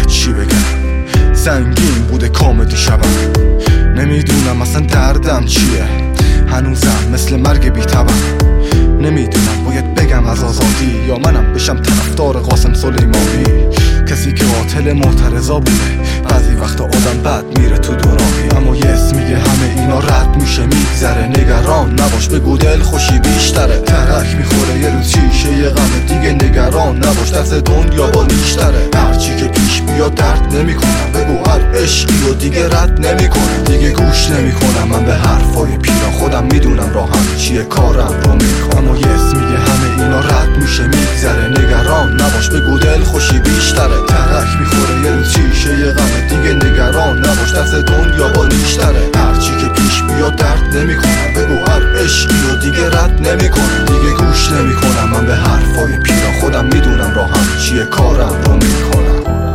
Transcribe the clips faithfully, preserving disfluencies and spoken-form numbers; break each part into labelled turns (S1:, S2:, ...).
S1: چی بگم، سنگین بوده کامدی شبم. نمیدونم اصلا دردم چیه، هنوزم مثل مرگ بی تبم. نمیدونم باید بگم از آزادی یا منم بشم طرفدار قاسم سلیمانی، کسی که قاتل معترضا بوده. بعضی وقتا آدم بد میره تو دوراهی، اما یه اسم میگه همه اینا رد میشه میگذره. نگران نباش بگو دل خوشی بیشتره، ترک میخوره یه روز شیشه یه غم دیگه. نگران نباش دست دنیا با نیشتره، هرچی که پیش بیاد درد نمیکنم. بگو هر عشقی و دیگه رد نمیکنم، دیگه گوش نمیکنم من به حرفای پیرا. خودم میدونم راهم چیه کارم رو میکنم، اما یه اسم میگه همه اینا رد میشه میگذره. نگران نباش بگو دل خوشی بیشتره، ترک میخوره یه روز شیشه یه غم دیگه. نگران نباش دست دنیا با نیشتره، هرچی که پیش بیاد درد نمیکنم. بگو هر عشقی و دیگه رد نمیکنم، دیگه گوش نمیکنم من به حرفای پیرا. خودم میدونم راهم چیه کارم رو میکنم.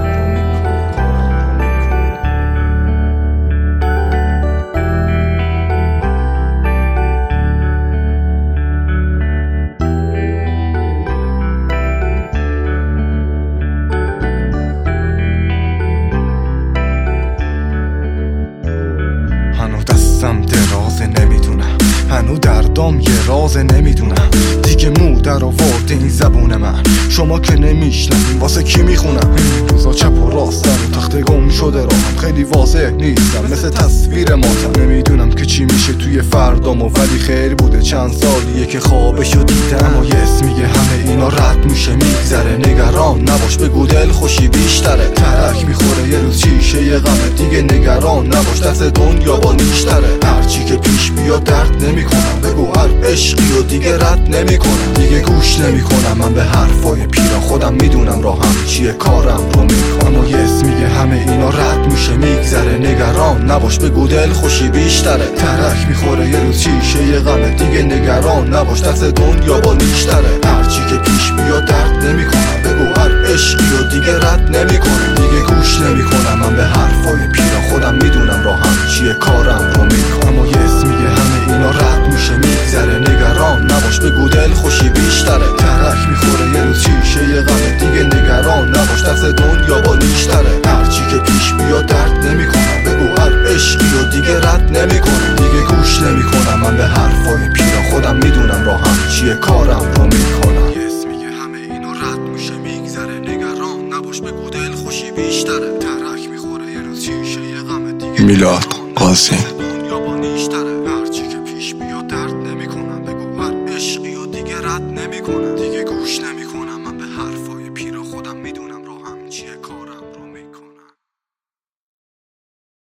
S1: دستم درازه نمیدونم، هنو دردام یه رازه نمیدونم. دیگه مو در آورده این زبون من، شما که نمیشنم واسه کی میخونم. روزا چپ و راستم و تخت گم شده راهم، خیلی واضح نیستم مثل تصویر ماتم. نمیدونم که چی میشه توی فردامو، ولی خیر بوده چند سالیه که خوابشو دیدم. اما یه اسم میگه همه اینا رد میشه میگذره. نگران نباش بگو دل خوشی بیشتره، ترک میخوره یه روز شیشه یه غم دیگه. نگران نباش دست دنیا با نیشتره، هرچی که پیش بیاد درد نمیکنم. بگو هر عشقی و دیگه رد نمیکنم، دیگه گوش نمیکنم من به حرفای پیرا. خودم میدونم راهم چیه کارم رو میکنم، اما یه اسم میگه همه اینا رد میشه میگذره. نگران نباش بگو دل خوشی بیشتره، ترک میخوره یه روز شیشه یه غم دیگه. نگران نباش دست دنیا با نیشتره، هرچی که پیش بیاد درد نمیکنم. بگو هر عشقی و دیگه رد نمیکنم، دیگه گوش نمیکنم من به حرفای پیرا. خودم میدونم راهم چیه کارم رو میکنم، اما یه اسم میگه همه اینا رد میشه میگذره. نگران نباش بگو دل خوشی بیشتره، ترک میخوره یه روز شیشه یه غم دیگه. نگران نباش دست دنیا با نیشتره، هرچی که پیش بیاد درد نمیکنم. بگو هر عشقی و دیگه رد نمیکنم، دیگه گوش نمیکنم من به حرفای پیرا. خودم میدونم راهم چیه کارم رو میکنم. یه اسم میگه همه اینا رد میشه میگذره. نگران نباش بگو دل خوشی بیشتره، ترک میخوره یه روز شیشه یه غم دیگه.
S2: میلاد قاسم.
S1: دنیا با نیشتره، هرچی که پیش بیاد درد نمیکنم. بگو هر عشقی و دیگه رد نمیکنم، دیگه گوش نمیکنم من به حرفای پیرا. خودم میدونم راهم چیه کارم.